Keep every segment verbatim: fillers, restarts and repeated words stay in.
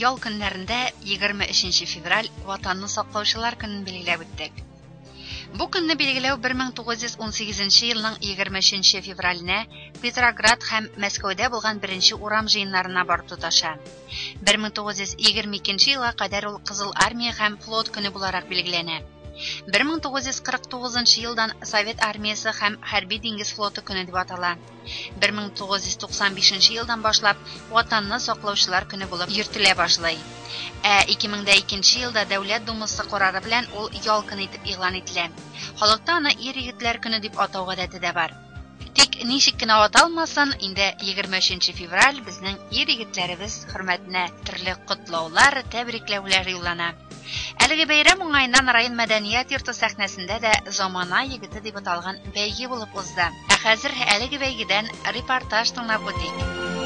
ял көннәрендә егерме өченче февраль ватанны саклаучылар көнен билгеләп үттек. Бу көнне билгеләү бер мең тугыз йөз ун сигезенче елның егерме өченче февраленә Петроград һәм Мәскәүдә булган беренче урам җыеннарына барып тоташа. бер мең тугыз йөз егерме икенче елга кадәр ул Кызыл армия һәм флот көне буларак билгеләнә. бер мең тугыз йөз кырык тугызынчы елдан Совет армиясе һәм хәрби диңгез флоты көне дип атала. бер мең тугыз йөз туксан бишенче елдан башлап ватанны саклаучылар көне булып йөртелә башлый. Ә ике мең икенче елда Дәүләт Думасы карары белән ул ял көне итеп игълан ителә. Халыкта аны ир-егетләр көне дип атау гадәте дә бар. Тик ничек кенә аталмасын, инде егерме өченче февраль безнең ир-егетләребез хөрмәтенә төрле котлаулар, тәбрикләүләр юллана. Әлеге бәйрәм уңаеннан район мәдәният йорты сәхнәсендә дә замана егете дип аталган бәйге булып узды. Ә хәзер әлеге бәйгедән репортаж тыңлап үтик.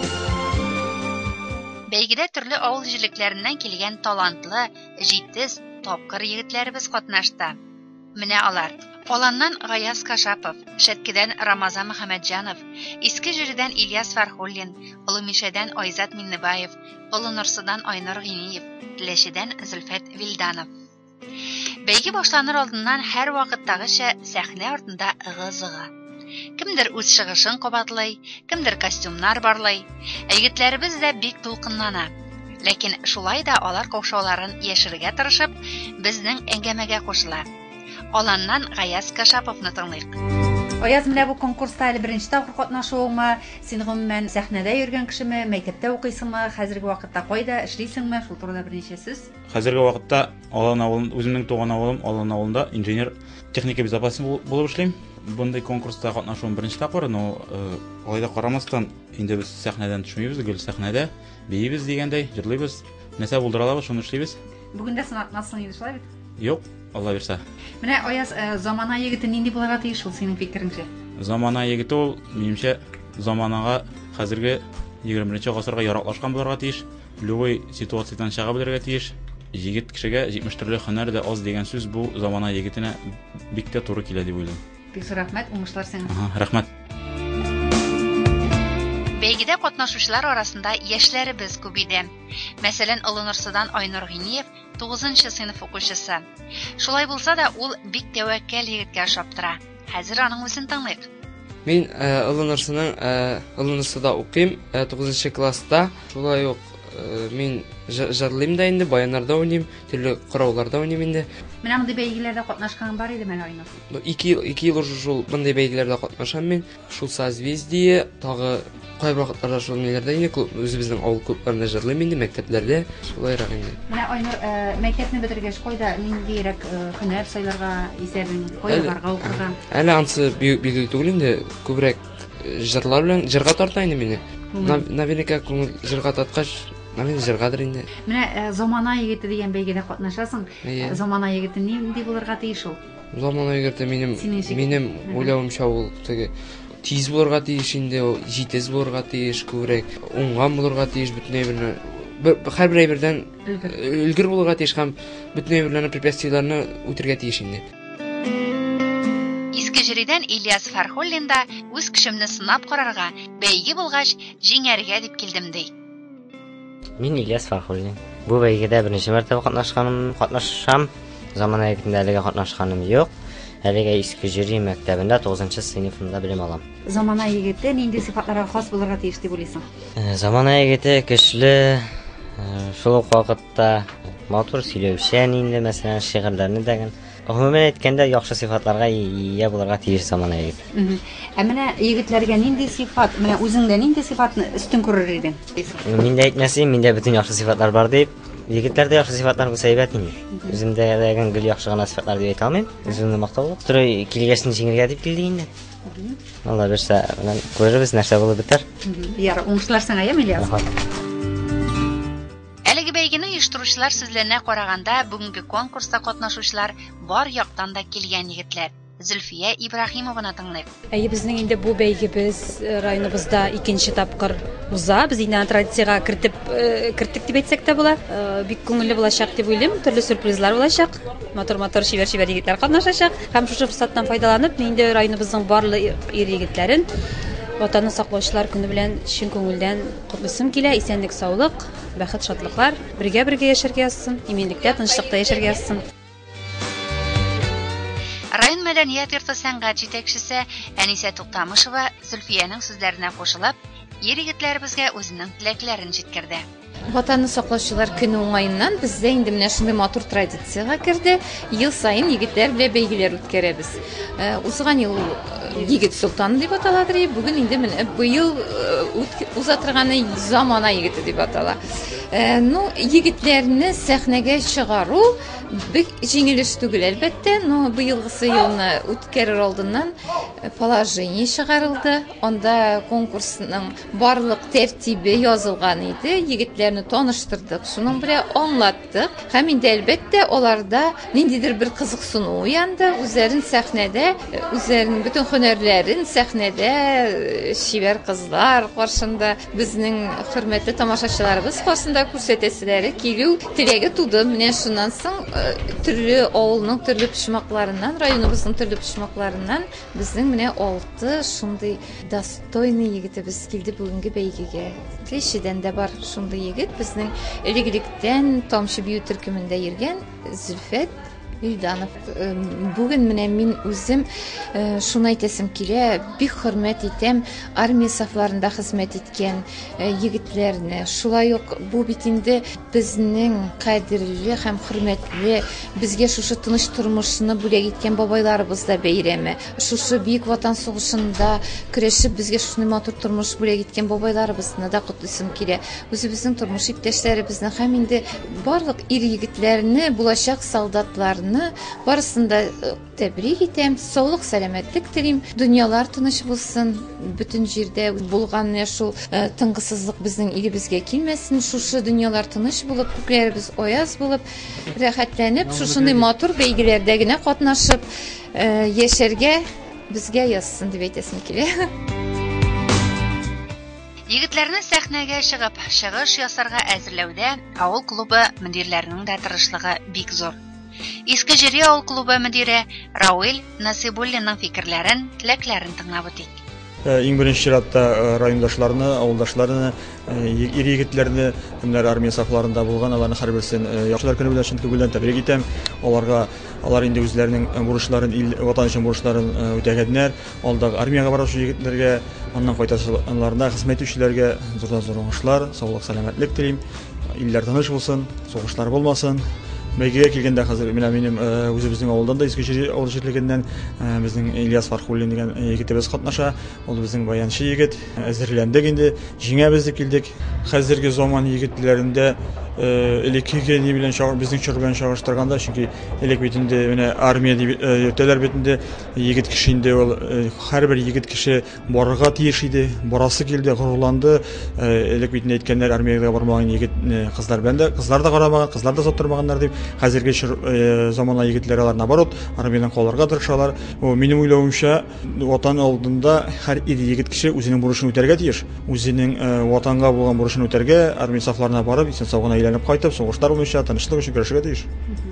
Бәйгедә төрле авыл җирлекләреннән килгән талантлы, җитез, тапкыр егетләребез катнашты. Менә алар: Аланнан Гаяз Кашапов, Шәткедән Рамазан Мөхәммәтҗанов, Иске Җирдән Ильяс Фәрхуллин, Олымишәдән Айзат Миннебаев, Олынырсыдан Айнур Гыниев, Теләчедән Зөлфәт Вилданов. Бәйге башланыр алдыннан һәр вакыттагыча сәхнә артында ыгы-зыгы. Кемдер үз чыгышын кабатлый, кемдер костюмнар барлый. Егетләребез дә бик дулкынлана. Ләкин шулай да алар каушауларын яшерергә тырышып, безнең әңгәмәгә кушыла. Аланнан Гаяз Кашаповны тыңлыйк. Аяз, менә бу конкурста әле беренче тапкыр катнашуыңмы? Син гомумән сәхнәдә йөргән кешеме, мәктәптә укыйсыңмы, хәзерге вакытта кайда эшлисеңме? Шул турыда берничә сүз. Хәзерге вакытта Алан авылын, үземнең туган авылым Алан авылында инженер техника безопасности булып эшлим. Бундай конкурста катнашуым беренче тапкыр, но алайда карамастан инде без сәхнәдән төшмибез, гел сәхнәдә биебез дигәндәй, җырлыйбыз. Нәрсә булдыралабыз, шуны эшлибез. Бүген дә сынатмасын инде, шулай бит? Юк, Алла бирсә. Менә Аяз, замана егете нинди булырга тиеш ул синең фикереңчә? Замана егете ул, минемчә, заманага хәзерге егерменче гасырга яраклашкан булырга тиеш. Любой ситуациядан чыга белергә тиеш. Егет кешегә җитмеш төрле һөнәр дә аз дигән сүз бу замана егетенә бик тә туры килә дип уйлыйм. Бик рәхмәт, уңышлар сиңа. Ага, рәхмәт. Бәйгедә катнашучылар арасында яшьләребез күп иде. Мәсәлән, Олынырсыдан Айнур Гыниев тугызынчы сыйныф укучысы. Шулай булса да, ул бик тәвәккәл егеткә ошап-тора. Хәзер аның үзен тыңлыйк. Мин Олынырсының Олынырсыда укыйм, тугызынчы класста. Шулай ук мин җырлыйм да инде, баяннарда уйныйм, төрле корауларда уйныйм инде. Менә мондый бәйгеләрдә катнашкан бар иде менә Айнур. ике ел ике ел уже шул мондый бәйгеләрдә катнашам мин. Шул созвездие, тагы кайбер вакытларда шул ниләрдә инде, үзебезнең авыл клубларында җырлыйм инде, мәктәпләрдә. Шулайрак инде. Менә Айнур, мәктәпне бетергәч кайда ниндирәк һөнәр сайларга исәбең, кайда барга укырга? Әле ансы билгеле түгел инде, күбрәк җырлар белән җырга тарта инде мине. Наверняка күңел җырга таткач, мен җыргадыр инде. Менә замана егете дигән бәйгедә катнашасың. Замана егете нинди булырга тиеш ул? Замана егете минем минем уйлавымча ул теге тиз булырга тиеш инде, җитез булырга тиеш, күбрәк уңган булырга тиеш, бөтенләй бер һәрбер әйбердән өлгер булырга тиеш һәм бөтенләй берләрне препятствияләрне үтәргә тиеш инде. Иске Җирдән Ильяс Фәрхуллин да үз көчемне сынап карарга, бәйге булгач җиңәргә дип килдем ди. Мин Ильяс Фәрхуллин. Бу бәйгедә беренче мәртәбә катнашканым, катнашам. Замана егетендә әлегә катнашканым юк. Әлегә Иске Җир мәктәбендә тугызынчы сыйныфында белем алам. Замана егете нинди сыйфатларга хас булырга тиеш дип уйлыйсың? Замана егете көчле, шул ук вакытта матур сөйләүчән инде, мәсәлән, шигырьләрне дәгән. Гомумән әйткәндә, яхшы сыйфатларга ия булырга тиеш замана егете. Ә менә егетләргә нинди сыйфат, менә үзеңдә нинди сыйфатны үстен күрер идең? Миндә әйтмәсәм, миндә бөтен яхшы сыйфатлар бар дип. Егетләрдә яхшы сыйфатлар булса әйбәт инде. Үземдә дәгән гел яхшы гына сыйфатлар дип әйтә алмыйм. Үземне мактау. Туры килгәсен җиңәргә дип килдек инде. Алла берсә, менә күрербез нәрсә булып бетәр. Ярый, уңышлар сиңа, Ильяс. Әлеге бәйгене оештыручылар сүзләренә караганда, бүгенге конкурста катнашучылар бар яктан да килгән егетләр. Зөлфия Ибраһимованы тыңлыйк. Әйе, безнең инде бу бәйгебез районыбызда икенче тапкыр уза. Без инде традициягә кертеп керттек дип әйтсәк тә була. Бик күңелле булачак дип уйлыйм. Төрле сюрпризлар булачак. Матур-матур шибәр-шибәр егетләр катнашачак. Һәм шушы форсаттан файдаланып, инде районыбызның барлык ир-егетләрен Ватанны саклаучылар көне белән чын күңелдән котлыйсым килә. Исәнлек, саулык. бәхет, шатлыклар, бергә-бергә яшәргә язсын, иминлектә, тынычлыкта яшәргә язсын. Район мәдәният йорты сәнгать җитәкчесе Әнисә Туктамышева Зөлфиянең сүзләренә кушылып, ир-егетләребезгә үзенең теләкләрен җиткерде. Ватанны саклаучылар көне уңаеннан бездә инде менә шундый матур традициягә керде. Ел сайын егетләр белән бәйгеләр үткәрәбез. Узган ел егет солтаны дип аталадыр, бүген инде менә быел уза торганы замана егете дип атала. Ну, егетләрне сәхнәгә чыгару бик җиңел эш түгел әлбәттә, но быелгысы елны үткәрер алдыннан положение чыгарылды. Анда конкурсның барлык тәртибе язылган иде. Егетләрне таныштырдык, шуның белән аңлаттык. Һәм инде әлбәттә аларда ниндидер бер кызыксыну уянды. Үзләрен сәхнәдә, үзләренең бөтен һөнәрләрен сәхнәдә шибәр кызлар каршында, безнең хөрмәтле тамашачыларыбыз каршында күрсәтәселәре килү теләге туды. Менә шуннан соң төрле авылның төрле почмакларыннан, районыбызның төрле почмакларыннан безнең менә алты шундый достойный егетебез килде бүгенге бәйгегә. Тишедән дә бар шундый егет, безнең элек-электән Тамчы бию төркемендә йөргән Зөлфәт Илданов. Бүген менә мин үзем шуны әйтәсем килә, бик хөрмәт итәм армия сафларында хезмәт иткән егетләрне. Шулай ук бу бит инде безнең кадерле һәм хөрмәтле, безгә шушы тыныч тормышны бүләк иткән бабайларыбыз да бәйрәме. Шушы бик ватан сугышында көрәшеп безгә шушы матур тормыш бүләк иткән бабайларыбызны да котлыйсым килә. Үзебезнең тормыш иптәшләребезне һәм инде барлык ир-егетләрне, булачак солдатларны барысында тәбрик итәм, саулык, сәламәтлек телим, дөньялар тыныч булсын, бөтен җирдә булган шул тынгысызлык безнең илебезгә килмәсен, шушы дөньялар тыныч булып, күкләребез аяз булып, рәхәтләнеп, шушындай матур бәйгеләрдә генә катнашып яшәргә безгә язсын дип әйтәсем килә. Егетләрне сәхнәгә чыгып, чыгыш ясарга әзерләүдә авыл клубы мөдирләренең дә тырышлыгы бик зур. Иске Җире авыл клубы мөдире Рауил Насибуллинның фикерләрен, теләкләрен тыңлап үтик. Иң беренче чиратта райондашларны, авылдашларны, ир-егетләрне, кемнәр армия сафларында булган, аларны һәрберсен яхшылар көне белән чын күңелдән тәбрик итәм. Аларга алар инде үзләренең бурычларын, ил ватан өчен бурычларын үтәгәннәр. Алдагы армиягә баручы егетләргә, аннан кайтачыларына, хезмәт итүчеләргә зурдан-зур уңышлар, саулык, сәламәтлек телим. Илләр тыныч булсын, сугышлар булмасын. Бәйгегә килгәндә хәзер менә минем үзебезнең авылдан да Иске Җире авыл җирлегеннән безнең Ильяс Фархуллин дигән егетебез катнаша. Ул безнең баянчы егет. Әзерләндек инде, җиңәбез дип килдек. Хәзерге заман егетләрендә элеккеге ни белән безнең чор белән чагыштырганда, чөнки элек бит инде менә армия дип йөртәләр бит инде, егет кеше инде ул һәрбер егет кеше барырга тиеш иде, барасы килде, горурланды. Элек бит әйткәннәр, армиягә бармаган егет кызлар белән дә, кызлар да карамаган, кызлар да саттырмаганнар дип. Хәзерге заманга егетләр алар наоборот армиядан калырга тырышалар. Минем уйлавымча, ватан алдында һәр ир-егет кеше үзенең бурычын үтәргә тиеш. Үзенең ватанга булган бурычын үтәргә, армия сафларына барып, исән сау гына әйләнеп кайтып, сугыштар булмыйча, тынычлык өчен көрәшергә тиеш.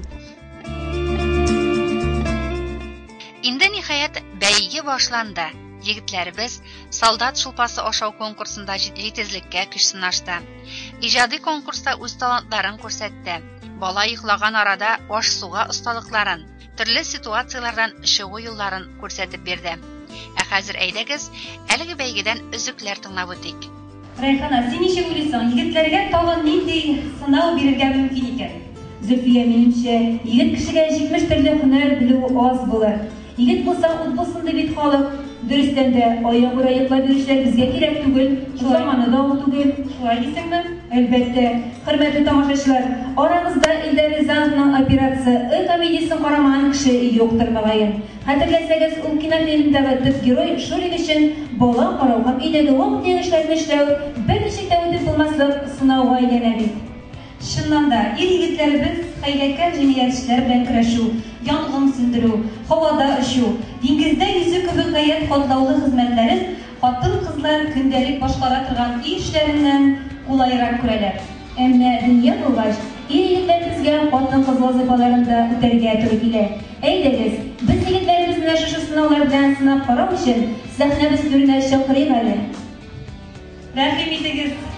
Инде ниһаять бәйге башланды. Егетләребез солдат шулпасы ашау конкурсында җитезлеккә көч сынашты. Иҗади конкурста үз талантларын күрсәтте. Бала йоклаган арада аш-суга осталыкларын, төрле ситуациялардан чыгу юлларын күрсәтеп бирде. Ә хәзер әйдәгез, әлеге бәйгедән өзекләр тыңлап үтик. Райхана, син ничек уйлыйсың? Егетләргә тагын нинди сынау бирергә мөмкин икән? Зөлфия, минемчә, егет кешегә җитмеш төрле һөнәр белү аз булыр. Егет булса, ут булсын дип бит халык. Дөрестән дә аяк ура йоклап йөрүчеләр безгә кирәк түгел, заманы да ул түгел. Шулай дисеңме? Әлбәттә, хөрмәтле тамашачылар, арабызда Илдар Рязановның операция комедиясын карамаган кеше юктыр мөгаен. Хәтерләсәгез, ул кинофильмдәге төп герой Шурин өчен бала карау һәм өйдәге вак-төяк эшләрне эшләү берничек тә үтеп булмаслык сынауга әйләнә бит. Чыннан да, ир-егетләребез хәйләкәр җинаятьчеләр белән көрәшү, янгын сүндерү, һавада очу, диңгездә йөзү кебек гаять катлаулы хезмәтләрен хатын-кызлар көндәлек башкара торган ир эшләреннән кулайрак күрәләр. Әмма дөнья булгач, ир-егетләребезгә хатын-кыз вазифаларында үтәргә туры килә. Әйдәгез, без егетләребезне шушы сынаулар белән сынап карау өчен сәхнәбез түренә чакырыйк әле. Рәхим итегез.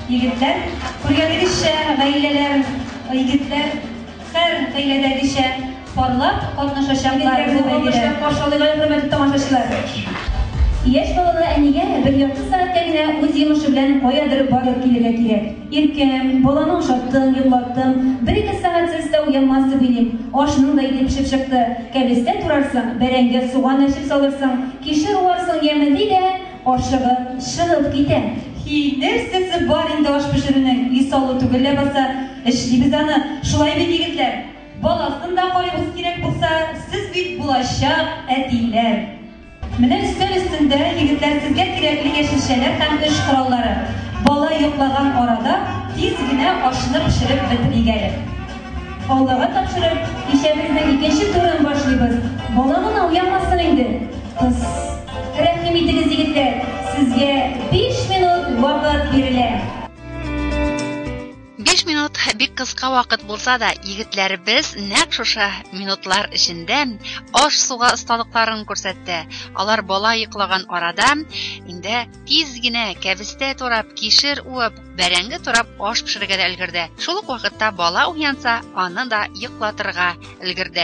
Егетләр, күргәнегезчә, гаиләләр, егетләр һәр гаиләдәгечә парлап катнашачаклар бу бәйгедә. Каршылыгы хөрмәтле тамашачылар. Яшь балалы әнигә бер ярты сәгатькә генә үз йомышы белән каядыр барып килергә кирәк. Иркәм, баланы ашаттым, йоклаттым, бер-ике сәгатьсез дә уянмас дип уйлыйм. Ашның да ите пешеп чыкты. Кәбестә турарсың, бәрәңгә суган әчеп салырсың, кишер уарсың яменди дә, ашыгып чыгып китә. Нәрсәсе бар инде аш пешерүнең, исалу түгел ләбаса, эшлибез аны. Шулай бит егетләр. Баласын да карыйбыз кирәк булса, сез бит булачак әтиләр. Менә өстәл өстендә егетләр сезгә кирәкле яшелчәләр һәм эш кораллары. Бала йоклаган арада тиз генә ашны пешереп бетерегәләр. Аллага тапшырып, кичәбезнең икенче турын башлыйбыз. Бала гына уянмасын инде. Кыз, рәхим итегез егетләр, сезгә биш минут вакыт бирелә. биш минут бик кыска вакыт булса да, егетләребез нәкъ шушы минутлар эчендә аш суга осталыкларын күрсәтте. Алар бала йоклаган арада инде тиз генә кәбестә турап, кишер уып, бәрәңге турап аш пешерергә дә өлгерде. Шул ук вакытта бала уянса, аны да йоклатырга өлгерде.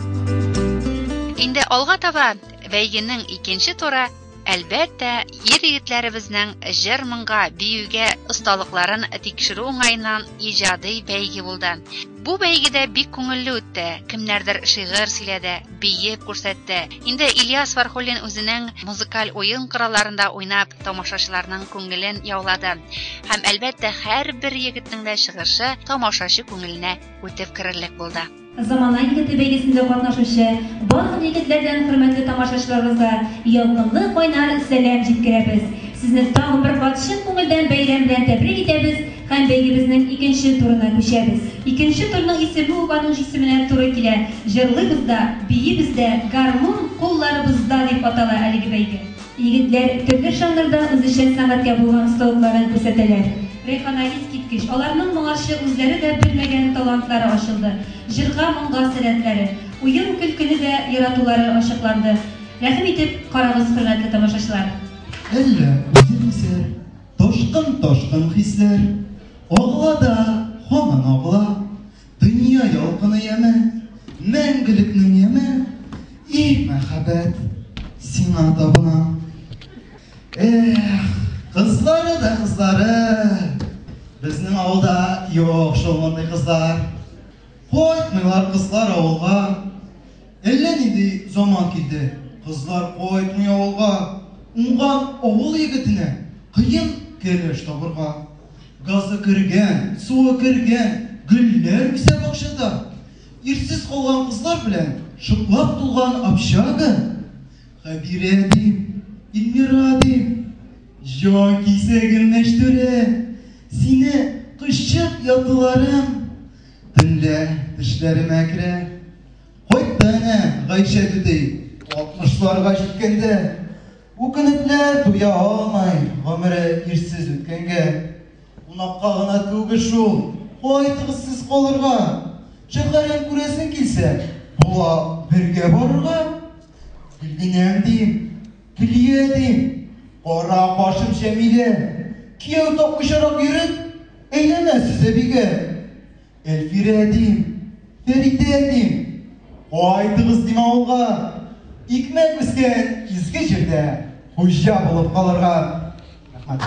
Инде алга таба бәйгенең икенче туры әлбәттә ир-егетләребезнең җыр-моңга, биюгә осталыкларын тикшерү уңаеннан иҗади бәйге булды. Бу бәйгедә бик күңелле үтте. Кемнәрдер шигырь сөйләде, биеп күрсәтте. Инде Ильяс Фархуллин үзенең музыкаль уен коралларында уйнап, тамашачыларның күңелен яулады. Һәм әлбәттә һәрбер егетнең дә чыгышы тамашачы күңеленә үтеп керерлек булды. Замана егете бәйгесендә катнашучы барлык егетләрдән хөрмәтле тамашачыларыбызга якынлы кайнар сәлам җиткерәбез. Сезне тагын бер кат чын күңелдән бәйрәм белән тәбрик итәбез һәм бәйгебезнең икенче турына күчәбез. Икенче турның исеме уганың исеменә туры килә. Җырлыйбыз да, биебез дә, гармун кулларыбызда дип атала әлеге бәйге. Егетләр төрле жанрда үзешчән сәнгатькә булган осталыкларын күрсәтәләр. Рефаналист киткеч, аларның моңарчы үзләре дә белмәгән талантлары ачылды. Җырга моңга сәләтләре, уен көлкене дә яратулары ачыкланды. Рәхим итеп карагыз, хөрмәтле тамашачылар. Әллә үзеңсә, ташкын-ташкын хисләр, агылада һаман агыла, дөнья ялкыны яме, мәңгелекнең яме, и мәхәббәт сиңа табына. Эх, кызлары да кызлары, безнең авылда юк шулмандай кызлар. Кайтмыйлар кызлар авылга. Әллә нинди заман килде, кызлар кайтмый авылга. Уңган авыл егетенә кыен кәләш табырга. Газы кергән, суы кергән, гөлләр үсә бакчада. Ирсез калган кызлар белән шуклап тулган общага. Хәбирә дим, Илмира дим, җан кисәгем мәчтүрә, сине кышчык ятуларым, төнлә тешләремә керә. Кайттана Гайшә түти, алтмышларга җиткәндә, үкенекләр туя алмай, гомере ирсез үткәнгә. Унакка гына түгел шул, кайтыгыз сез калырга. Шәһәрен күрәсең килсә, була бергә барырга. Гөлгенәм дим, Гөлия дим, кара башым Җәмилә, кияү тапмыйчарак йөреп, әйләнә сезә бигә. Әлфирә дим, Фәридә дим, кайтыгыз дим авылга. Икмәк үскән изге җирдә хуҗа булып калырга. Рәхмәт.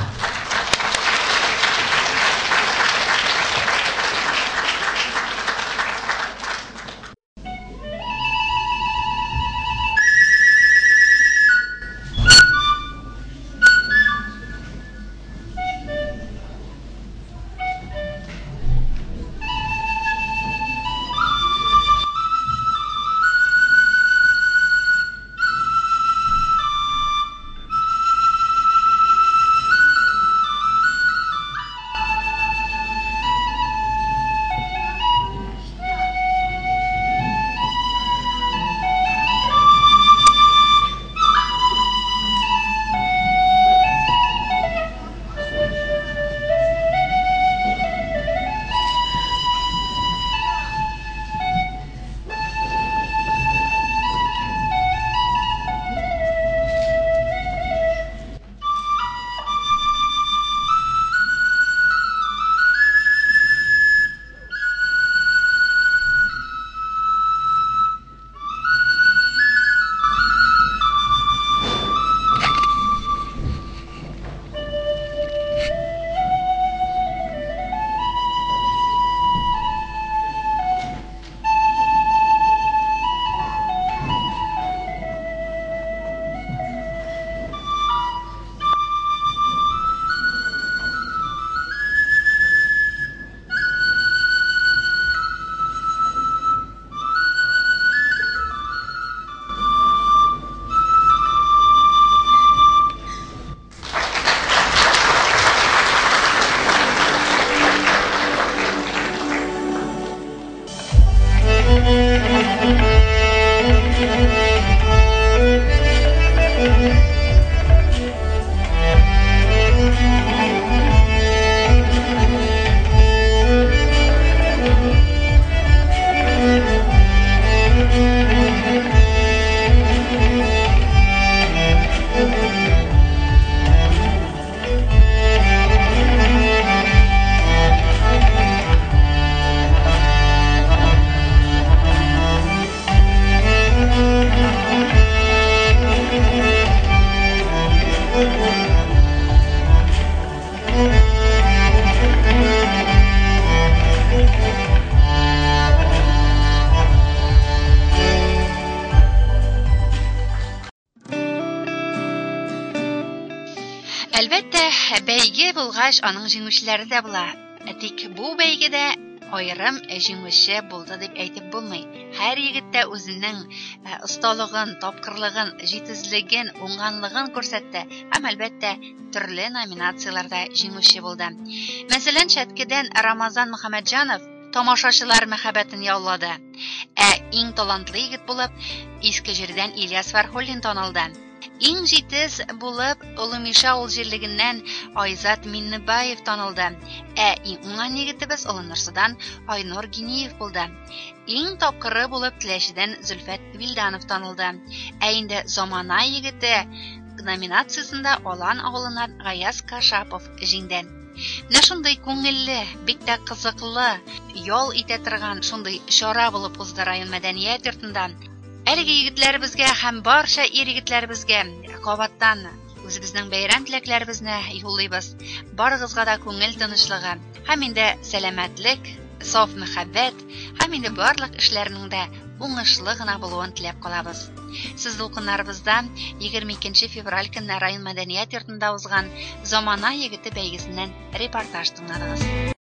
Әлбәттә, бәйге булгач, аның җиңүчеләре дә була. Тик бу бәйгедә айрым җиңүче булды дип әйтеп булмый. Һәр егет тә үзенең осталыгын, тапкырлыгын, җитезлеген, уңганлыгын күрсәтте һәм әлбәттә төрле номинацияләрдә җиңүче булды. Мәсәлән, Шәткедән Рамазан Мөхәммәтҗанов тамашачылар мәхәббәтен яулады. Ә иң талантлы егет булып Иске Җирдән Ильяс Фәрхуллин танылды. Иң җитез булып Улымиша ул җирлегеннән Айзат Миннебаев танылды. Ә иң уңган егетебез Улыннарсыдан Айнур Гиниев булды. Иң тапкыры булып Теләчедән Зөлфәт Вилданов танылды. Ә инде замана егете номинациясендә Алан авылыннан Гаяз Кашапов җиңде. Менә шундый күңелле, бик тә кызыклы, ял итә торган шундый чара булып узды район мәдәният йортында. Әлеге егетләребезгә һәм барча ир егетләребезгә кабаттан үзебезнең бәйрәм теләкләребезне юллыйбыз. Барыгызга да күңел тынычлыгы, һәм инде сәламәтлек, саф мәхәббәт, һәм инде барлык эшләрнең дә уңышлы гына булуын теләп калабыз. Сез дулкыннарыбызда егерме икенче февраль көнне район мәдәният йортында узган Замана егете бәйгесеннән репортаж тыңладыгыз.